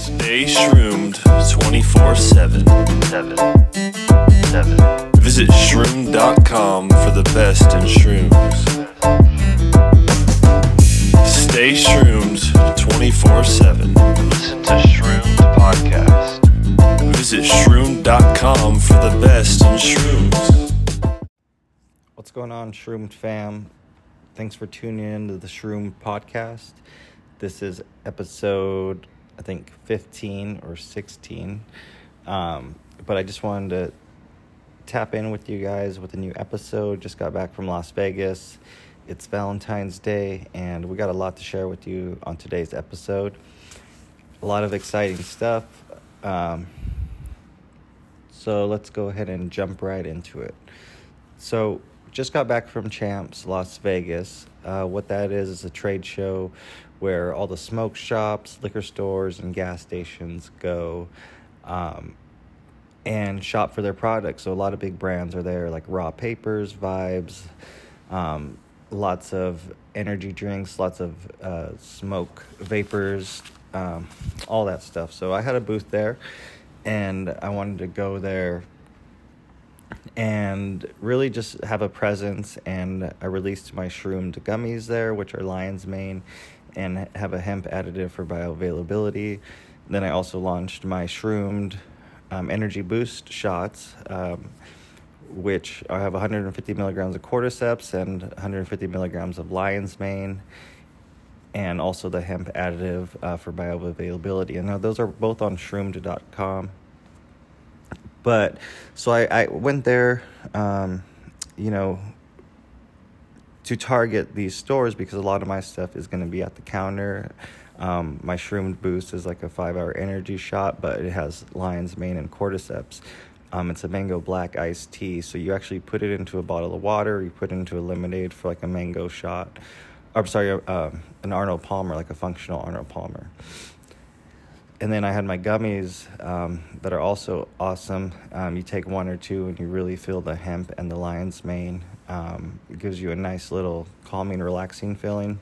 Stay shroomed 24/7. Visit shroom.com for the best in shrooms. Stay shroomed 24/7. Listen to Shroomed Podcast. Visit shroom.com for the best in shrooms. What's going on, Shroomed fam? Thanks for tuning in to the Shroom Podcast. This is episode, I think, 15 or 16. But I just wanted to tap in with you guys with a new episode. Just got back from Las Vegas. It's Valentine's Day, and we got a lot to share with you on today's episode. A lot of exciting stuff. So let's go ahead and jump right into it. So just got back from Champs, Las Vegas. What that is a trade show where all the smoke shops, liquor stores, and gas stations go and shop for their products. So a lot of big brands are there, like Raw Papers, Vibes, lots of energy drinks, lots of smoke vapors, all that stuff. So I had a booth there, and I wanted to go there and really just have a presence. And I released my shroomed gummies there, which are lion's mane, and have a hemp additive for bioavailability. Then I also launched my shroomed energy boost shots, which I have 150 milligrams of cordyceps and 150 milligrams of lion's mane, and also the hemp additive for bioavailability. And now those are both on shroomed.com. But so I went there, to target these stores because a lot of my stuff is going to be at the counter. My shroomed boost is like a 5-hour energy shot, but it has lion's mane and cordyceps. It's a mango black iced tea. So you actually put it into a bottle of water. You put it into a lemonade for like a mango shot. An Arnold Palmer, like a functional Arnold Palmer. And then I had my gummies that are also awesome. You take one or two and you really feel the hemp and the lion's mane. It gives you a nice little calming, relaxing feeling.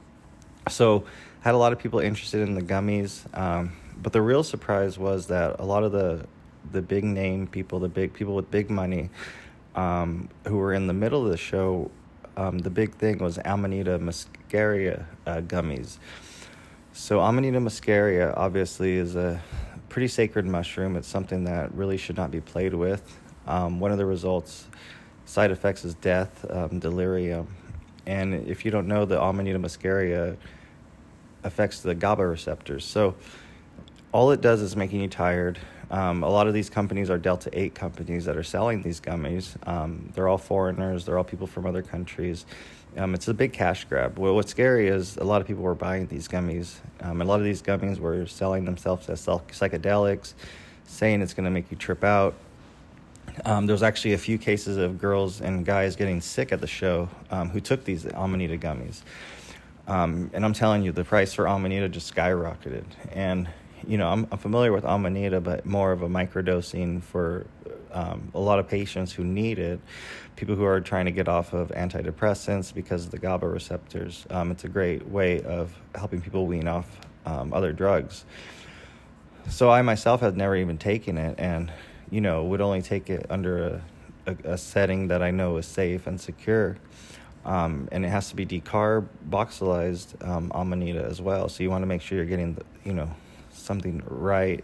So I had a lot of people interested in the gummies. But the real surprise was that a lot of the big name people, the big people with big money, who were in the middle of the show, the big thing was Amanita muscaria gummies. So Amanita muscaria obviously is a pretty sacred mushroom. It's something that really should not be played with. One of the side effects is death, delirium. And if you don't know, the Amanita muscaria affects the GABA receptors. So all it does is making you tired. A lot of these companies are Delta 8 companies that are selling these gummies. They're all foreigners. They're all people from other countries. It's a big cash grab. Well, what's scary is a lot of people were buying these gummies. A lot of these gummies were selling themselves as psychedelics, saying it's going to make you trip out. There's actually a few cases of girls and guys getting sick at the show who took these Amanita gummies. And I'm telling you, the price for Amanita just skyrocketed. And I'm familiar with Amanita, but more of a microdosing for a lot of patients who need it, people who are trying to get off of antidepressants because of the GABA receptors. It's a great way of helping people wean off other drugs. So I myself had never even taken it, and would only take it under a setting that I know is safe and secure. And it has to be decarboxylized Amanita as well. So you want to make sure you're getting something right.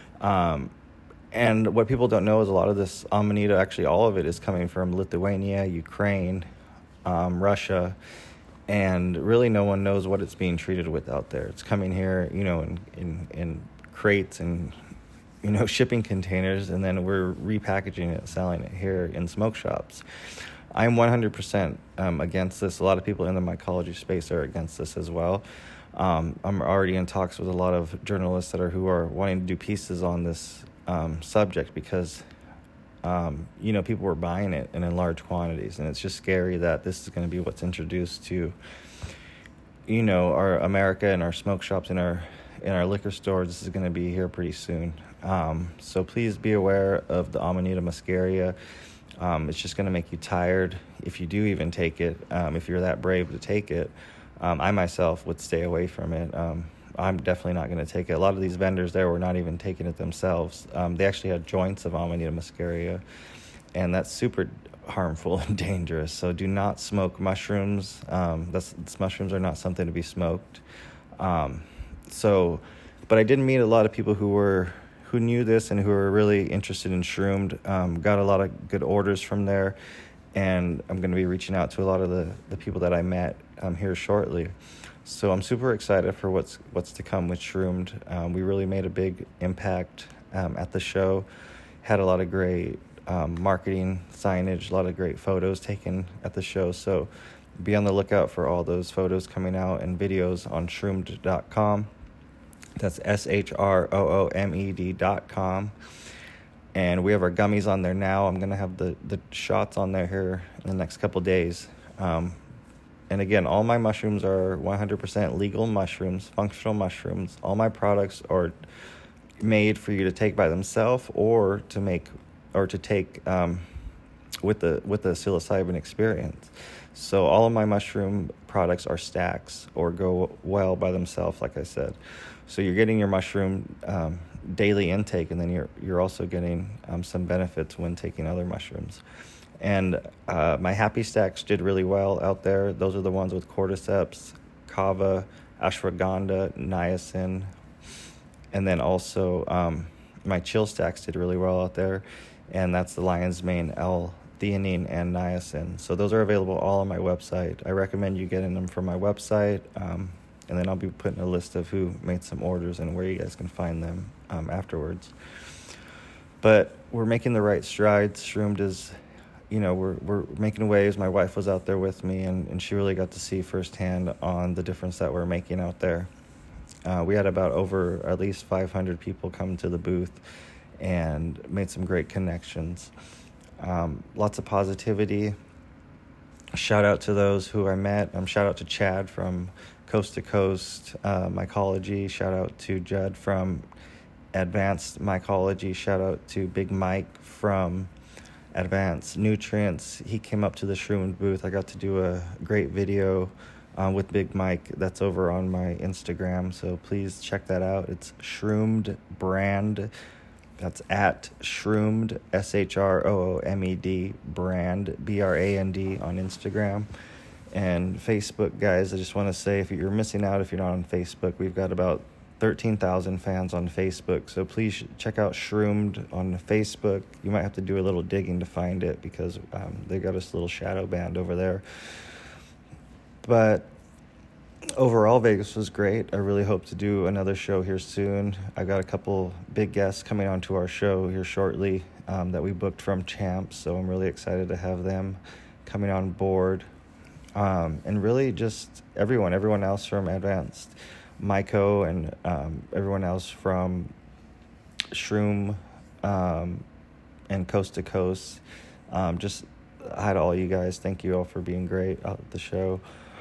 And what people don't know is a lot of this Amanita, actually all of it, is coming from Lithuania, Ukraine, Russia, and really no one knows what it's being treated with out there. It's coming here, in crates and shipping containers, and then we're repackaging it, selling it here in smoke shops. I'm 100% against this. A lot of people in the mycology space are against this as well. I'm already in talks with a lot of journalists who are wanting to do pieces on this subject because, people were buying it in large quantities, and it's just scary that this is going to be what's introduced to, our America and our smoke shops and our liquor stores. This is going to be here pretty soon. So please be aware of the Amanita muscaria. It's just going to make you tired if you do even take it, if you're that brave to take it. I myself would stay away from it. I'm definitely not going to take it. A lot of these vendors there were not even taking it themselves. They actually had joints of Amanita muscaria, and that's super harmful and dangerous. So do not smoke mushrooms. Mushrooms are not something to be smoked. But I did meet a lot of people who knew this and who were really interested in Shroomed. Got a lot of good orders from there, and I'm going to be reaching out to a lot of the people that I met here shortly. So I'm super excited for what's to come with Shroomed. We really made a big impact at the show. Had a lot of great marketing signage, a lot of great photos taken at the show. So be on the lookout for all those photos coming out and videos on shroomed.com. That's SHROOMED.com. And we have our gummies on there now. I'm going to have the shots on there here in the next couple days. And again, all my mushrooms are 100% legal mushrooms, functional mushrooms. All my products are made for you to take by themselves or to take with the psilocybin experience. So all of my mushroom products are stacks or go well by themselves, like I said. So you're getting your mushroom daily intake, and then you're also getting some benefits when taking other mushrooms. And my happy stacks did really well out there. Those are the ones with cordyceps, kava, ashwagandha, niacin, and then also my chill stacks did really well out there, and that's the lion's mane, L-theanine, and niacin. So those are available all on my website. I recommend you getting them from my website, and then I'll be putting a list of who made some orders and where you guys can find them afterwards. But we're making the right strides. Shroomed is, we're making waves. My wife was out there with me, and she really got to see firsthand on the difference that we're making out there. We had about over at least 500 people come to the booth and made some great connections. Lots of positivity. Shout out to those who I met. Shout out to Chad from Coast to Coast Mycology. Shout out to Judd from Advanced Mycology. Shout out to Big Mike from Advanced Nutrients. He came up to the Shroomed booth. I got to do a great video with Big Mike. That's over on my Instagram, so please check that out. It's Shroomed Brand. That's at Shroomed, SHROOMED brand, BRAND on Instagram. And Facebook, guys, I just want to say, if you're missing out, if you're not on Facebook, we've got about 13,000 fans on Facebook. So please check out Shroomed on Facebook. You might have to do a little digging to find it because they got this little shadow band over there. But overall, Vegas was great. I really hope to do another show here soon. I got a couple big guests coming onto our show here shortly that we booked from Champs, so I'm really excited to have them coming on board. And really just everyone else from Advanced Myco, and everyone else from Shroom and Coast to Coast. Just hi to all you guys. Thank you all for being great out at the show.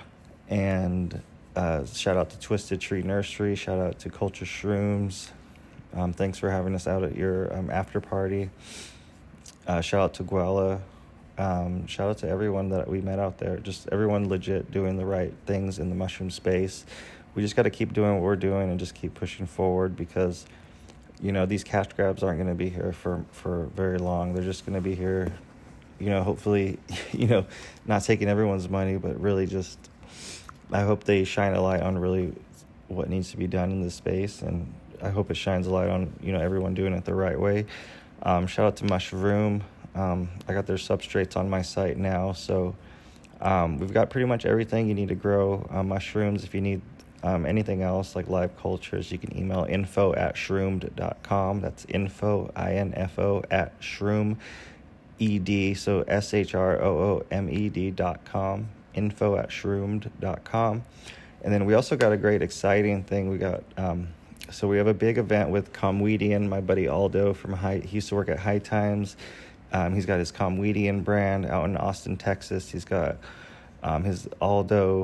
And shout out to Twisted Tree Nursery. Shout out to Culture Shrooms. Thanks for having us out at your after party. Shout out to Guella. Shout out to everyone that we met out there. Just everyone legit doing the right things in the mushroom space. We just got to keep doing what we're doing and just keep pushing forward, because these cash grabs aren't going to be here for very long. They're just going to be here, hopefully, not taking everyone's money, but really just, I hope they shine a light on really what needs to be done in this space, and I hope it shines a light on everyone doing it the right way. Shout out to Mushroom. I got their substrates on my site now, so we've got pretty much everything you need to grow mushrooms. If you need anything else like live cultures, you can email info@shroomed.com. That's info @shroomed, so SHROOMED.com, info@shroomed.com. And then we also got a great exciting thing. We got so we have a big event with Comedian, my buddy Aldo from he used to work at High Times. He's got his Comedian brand out in Austin, Texas. He's got his Caldo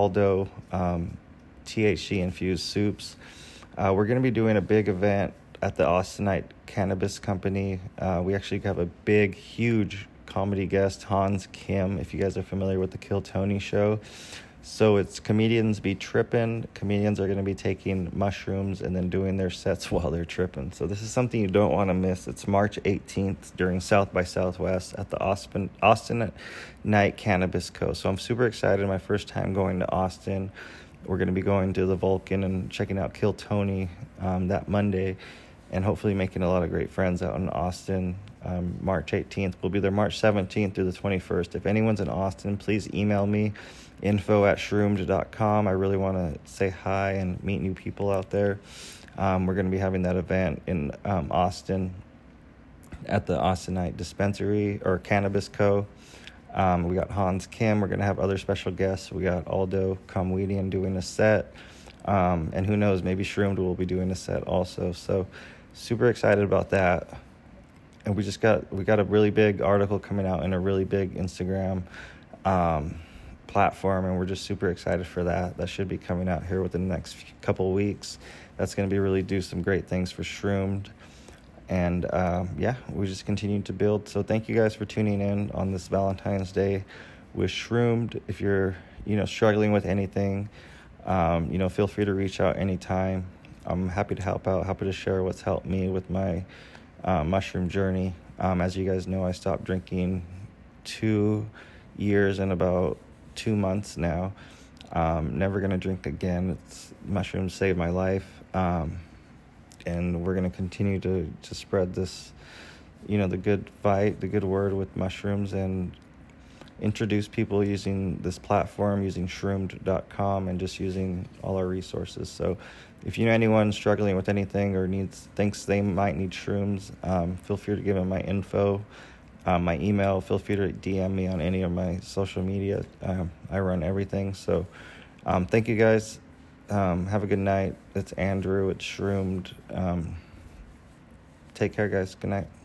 THC infused soups. We're going to be doing a big event at the Austinite Cannabis Company. We actually have a big, huge comedy guest, Hans Kim, if you guys are familiar with the Kill Tony show. So it's Comedians Be Trippin'. Comedians are going to be taking mushrooms and then doing their sets while they're tripping. So this is something you don't want to miss. It's March 18th during South by Southwest at the Austin Night Cannabis Co. So I'm super excited. My first time going to Austin. We're going to be going to the Vulcan and checking out Kill Tony that Monday, and hopefully making a lot of great friends out in Austin. March 18th. We'll be there March 17th through the 21st. If anyone's in Austin, please email me, info@shroomed.com. I really want to say hi and meet new people out there. We're going to be having that event in Austin at the Austin Night Dispensary or Cannabis Co. We got Hans Kim. We're going to have other special guests. We got Aldo Comedian doing a set. And who knows, maybe Shroomed will be doing a set also. So super excited about that. And we got a really big article coming out in a really big Instagram platform, and we're just super excited for that. That should be coming out here within the next couple weeks. That's going to be really do some great things for Shroomed. And we just continue to build. So thank you guys for tuning in on this Valentine's Day with Shroomed. If you're struggling with anything, feel free to reach out anytime. I'm happy to help out, happy to share what's helped me with my mushroom journey. As you guys know, I stopped drinking 2 years and about 2 months now. Never gonna drink again. Mushrooms saved my life. And we're going to continue to spread this, the good fight, the good word with mushrooms, and introduce people using this platform, using shroomed.com, and just using all our resources. So if you know anyone struggling with anything or thinks they might need shrooms, feel free to give them my info, my email. Feel free to DM me on any of my social media. I run everything. So thank you guys. Have a good night. It's Andrew. It's Shroomed. Take care, guys. Good night.